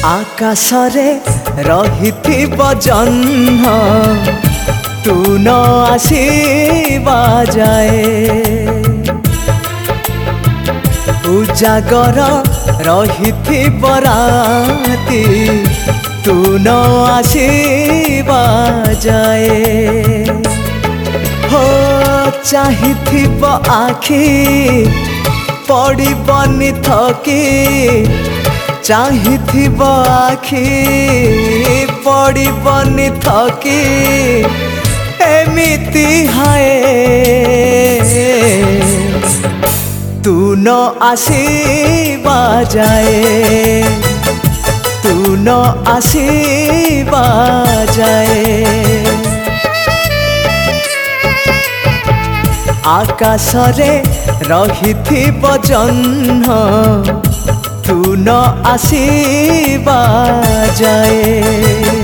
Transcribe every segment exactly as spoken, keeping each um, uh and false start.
आकाशरे रहिथिब जह्न तू न आसिबा जाए उजागर रहिथिब राति तू न आसिबा जाए हो चाहिथिब आखि पड़िबनि थकी चाहिथिब आखि पड़िबनि थकी एमिति हाय तू न आसिबा जाए तू न आसिबा जाए आकाशरे रहिथिब जह्न तू न आसिबा जाए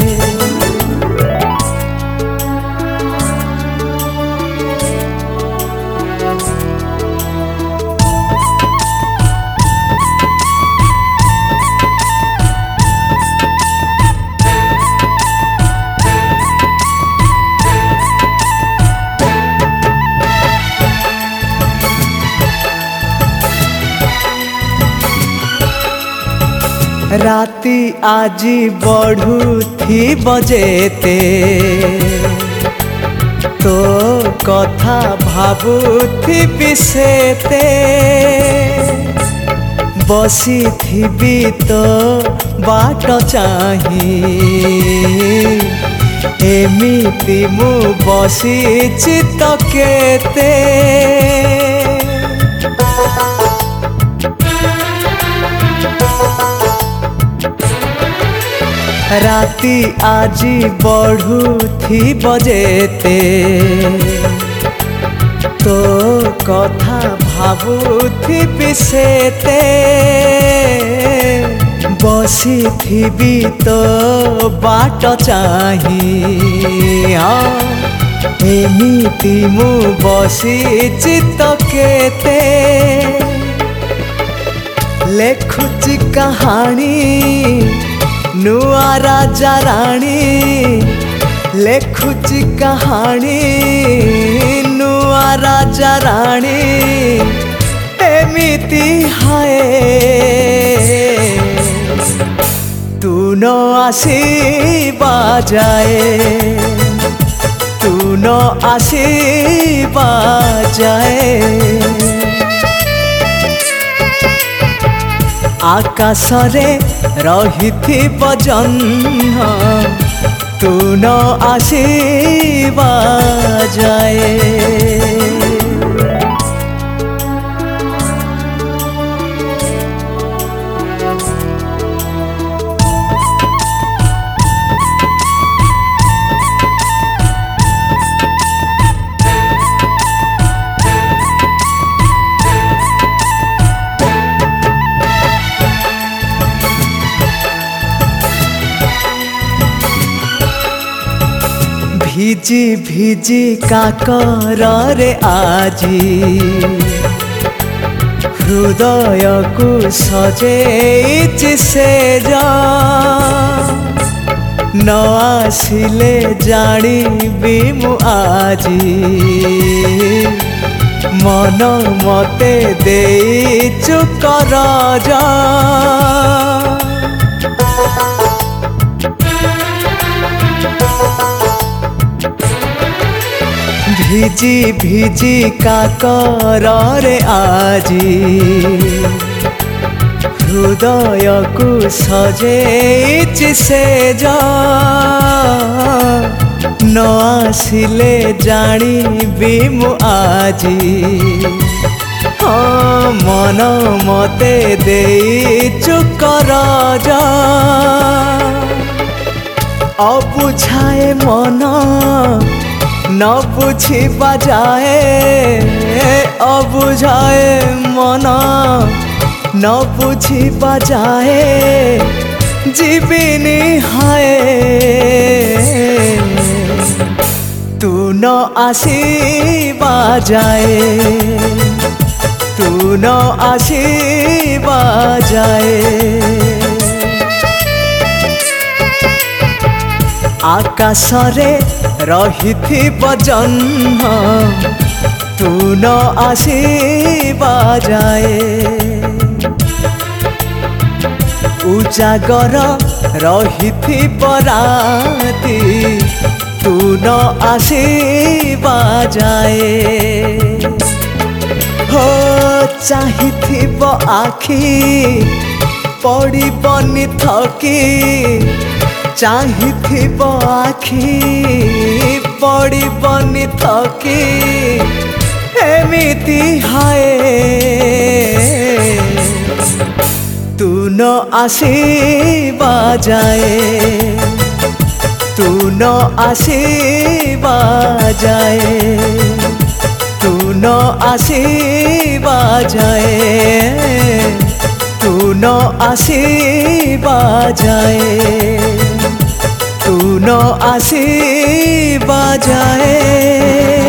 राति आजी बढ़ू थी बजेते तो कथा भाबू थी बिसेते बसी थी तो बाट चाही एमिति मु बसी चित केते राति आजी बढ़ू थी बजेते तो कथा भाबू थी बिसेते बसी थी तो बाट चाही एमिति मु बसी चित केते लेखुची कहानी नुआ राजा रानी लेखुची कहानी नुआ राजा रानी एमिति हाय तू न आसिबा जाए तू न आसिबा जाए आकाशरे रहिथिब जह्न तू न आसिबा जाए भिजी भिजी काकर रे आजी हृदय को सजेइछि से जा न आसिले जानिबी मु आजी मन मते देइछु कर जा भिजी भिजी काकर रे आजी हृदय को सजेइछि से जा न आसिले जानिबी मु आजी हाँ मन मते देइछु कर जा अबुझाए मन न बुझिबा जाए अबुझाए मन न बुझिबा जाए जीविनी हाय तू न आसिबा जाए तू न आसिबा जाए आकाशरे रहिथिब जन्म तू न आसिबा जाए उजागर रहिथिब राति तू न आसिबा जाए हो चाहिथिब आखि पड़िबनि थकी चाहिथिब आखि पड़िबनि थकी एमिति हाय तू न आसिबा जाए तू न आसिबा जाए तू न आसिबा जाए तू न आसिबा जाए तू न आसिबा जाए।